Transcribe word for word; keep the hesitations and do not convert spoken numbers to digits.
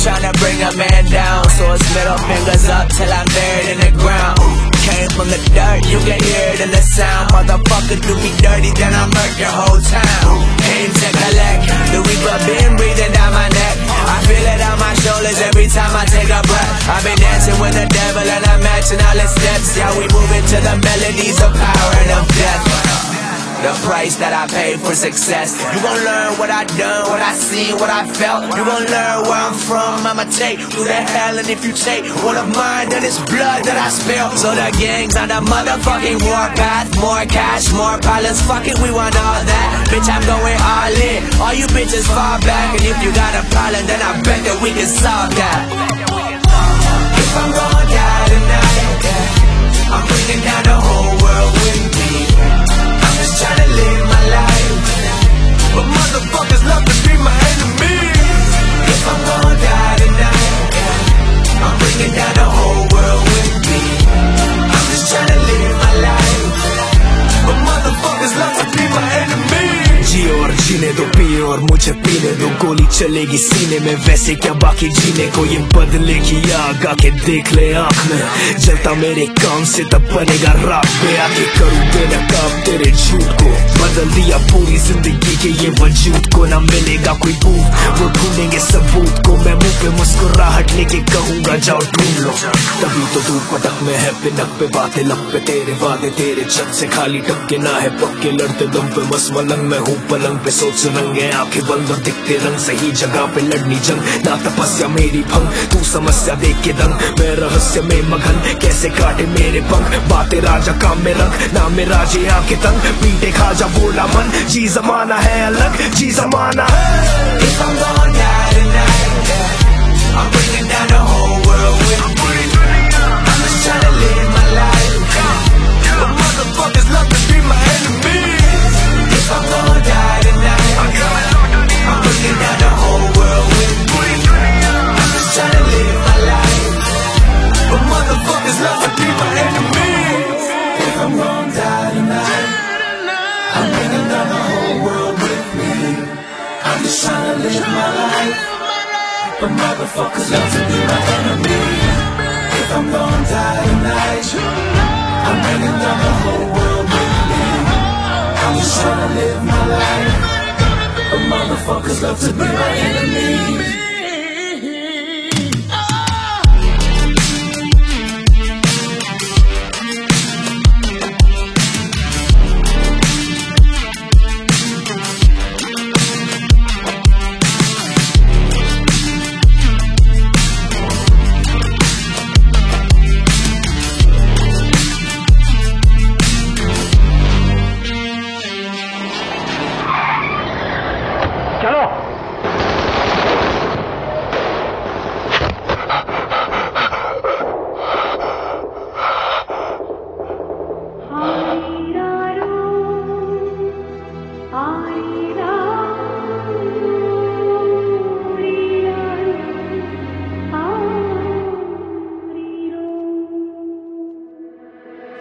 tryna bring a man down, so it's middle fingers up till I'm buried in the ground. Came from the dirt, you can hear it in the sound. Motherfucker do me dirty, then I murk your whole town. Came to collect, the reaper been breathing down my neck. I feel it on my shoulders every time I take a breath. I've been dancing with the devil and I'm matching all his steps. Yeah, we moving to the melodies of power and of death. The price that I paid for success. You gon' learn what I done, what I seen, what I felt. You gon' learn where I'm from, I'ma take through the hell. And if you take one of mine, then it's blood that I spill. So the gang's on the motherfucking warpath. More cash, more problems, fuck it, we want all that. Bitch, I'm going all in, all you bitches fall back. And if you got a problem, then I bet that we can solve that. If I'm gon' die tonight, I'm bringing down the whole world with me. Tryna live my life, but motherfuckers love to be my enemies. If I'm gonna die tonight, I'm bringing down the whole world with me. I'm just tryna live my life, but motherfuckers love to be my enemies. जिए और जीने दो, पिए और मुझे पीने दो। गोली चलेगी सीने में, वैसे क्या बाकी जीने को। ये बदलेगी आग, आके देख ले आँख में। जलता मेरे काम से तब बनेगा रात पे। आके करूँ बेनकाब तेरे झूठ को, बदल दिया पूरी जिंदगी के ये वजूद को। ना मिलेगा कोई बूथ, वो ढूंढेंगे सबूत को। मैं मुंह पे मुस्कुराहट लेके कहूँगा जाओ ढूंढ लो। तभी तो दूर पटक में है पिनक पे बातें लब पे। तेरे वादे तेरे छत से खाली टपके ना है पक्के। लड़ते दम पे मस मलंग में हूँ पलंग पे, सोच रंगे आंखें बंद और दिखते रंग। सही जगह पे लड़नी जंग, ना तपस्या मेरी भंग। तू समस्या देख के दंग, मैं रहस्य में मगन। कैसे काटे मेरे पंख, बातें राजा काम में रंग। ना में राजे आके तंग, पीटे खाजा बोला मन। जी जमाना है अलग, जी जमाना है। If I'm gonna die tonight, I'm bringing down the whole world with me. I'm just tryna live my life, but motherfuckers love to be my enemies. If I'm gonna die tonight, I'm bringing down the whole world with me. I'm just tryna live my life, but motherfuckers love to be my enemies. If I'm gonna die tonight, I'm bringing down the whole world with me. I'm just tryna live my life, but motherfuckers love to be my enemies. If I'm gonna die tonight, I'm bringing down the whole world with me. I'm just tryna live my life, but motherfuckers love to be my enemies.